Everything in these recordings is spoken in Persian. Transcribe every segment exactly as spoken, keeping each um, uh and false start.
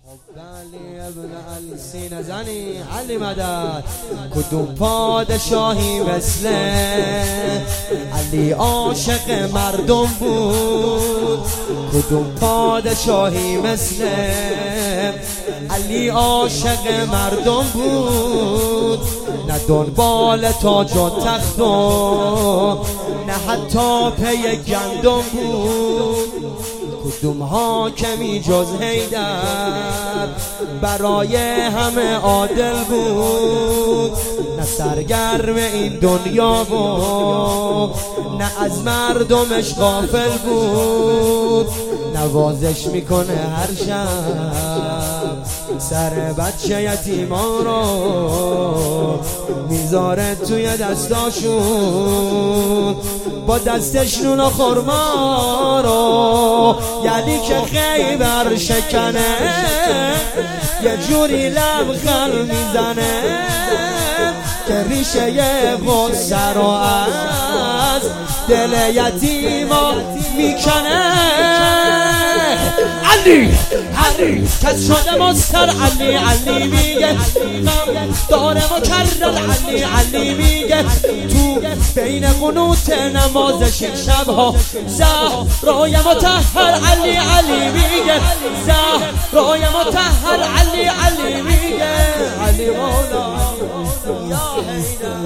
علی ابن علی سینه زنی علی مدد. کدوم پادشاهی مثل علی عاشق مردم بود؟ کدوم پادشاهی مثل علی عاشق مردم بود؟ نه دنبال تاج و تخت و نه حتی پی گندم بود. کدوم حاکمی جز حیدر برای همه عادل بود؟ نه سرگرم این دنیا و نه از مردمش غافل بود. نوازش میکنه هر شب سر بچه یتیمان رو، میذاره توی دستاشون با دستش نون و خرما رو. یعنی که خیبر شکنه یه جوری لبخند میزنه که ریشه غصه رو از دل یتیما میکنه. علی علی کس شده مستر علی علی میگه داره مکرر علی علی میگه تو بین قنوت نمازش شبها زهرای مطهر علی علی میگه زهرای مطهر علی علی میگه علی مولا یا حیدر.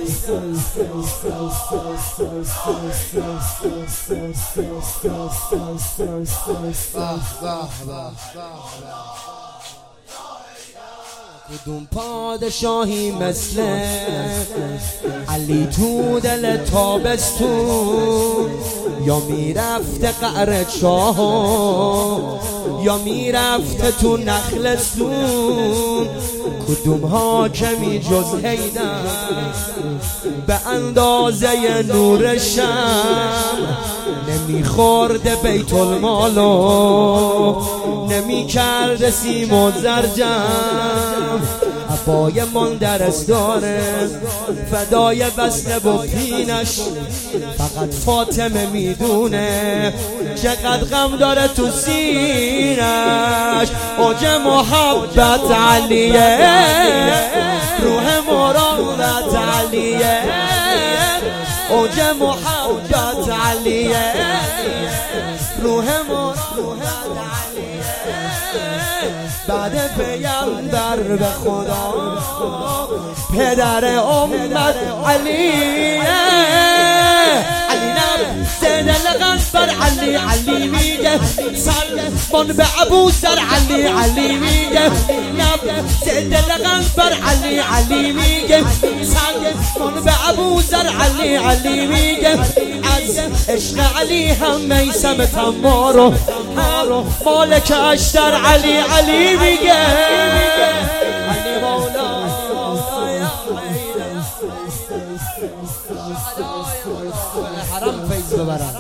کدوم پادشاهی مثل علی تو دل تابستون؟ یا میرفته قعر چاه یا میرفته تو نخلستون. کدوم حاکمی جز حیدر به اندازه نور شم نمیخورده بیت المالو، نمیکرده سیم و زرجم. عبای من درست داره فدای وصله و پینش، فقط فاطمه میدونه چقدر غم داره تو سینش. اوج محبت علیه، روح مرادت علیه، اوج محبت علیه، روح مرادت علیه. بعد پیامبر به خدا پدر امت علیه. علی نب زیده لغت بر علی علی میگه سلمان به ابو ذر علی علی میگه نب زیده لغت بر علی علی میگه سلمان به ابو ذر علی علی میگه از عشق علی هم میثم تمار و مالک اشتر علی علی میگه علی مولا حرم فیض ببرم.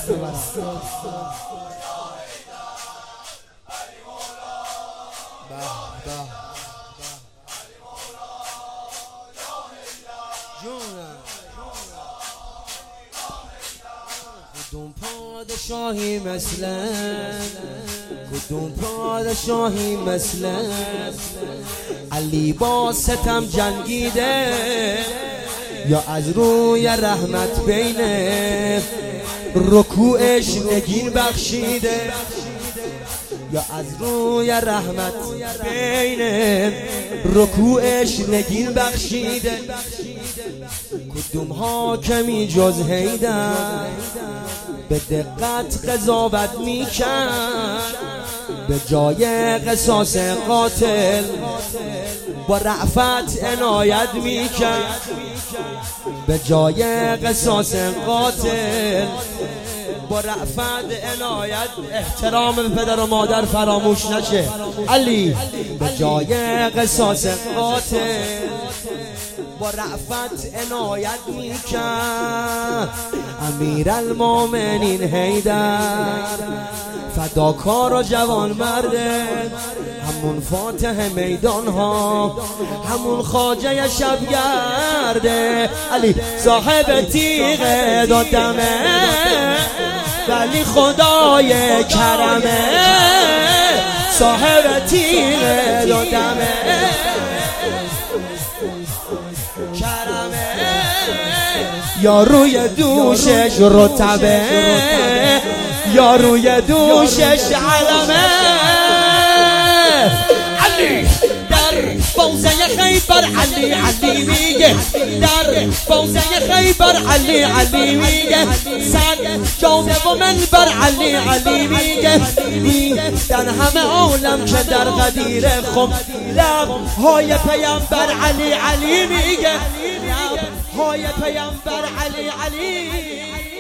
کدوم پادشاهی مثل کدوم پادشاهی مثل علی با ستم جنگیده؟ یا از روی رحمت بین رکوعش نگین بخشیده؟ یا از روی رحمت بین رکوعش نگین بخشیده؟ کدوم حاکمی جز حیدر به دقت قضاوت میکرد؟ به جای قصاص قاتل با رأفت عنایت میکرد. به جای قصاص قاتل با رأفت عنایت. احترام به پدر و مادر فراموش نشه. علی به جای قصاص قاتل با رأفت عنایت میکرد. امیر المومنین حیدر فداکار و جوان مرده، همون فاتح میدان ها، همون خواجه شبگرده. علی صاحب تیغ دادمه ولی خدای کرمه، صاحب تیغ دو دمه کرمه یا روی دوشش رتبه یا روی دوشش علمه علی در فوزه خیبر علی علی میگه در فوزه خیبر علی علی میگه صد جامه و منبر علی علی میگه در همه عالم که در غدیر خم لب های پیامبر علی علی میگه لب های پیامبر علی علی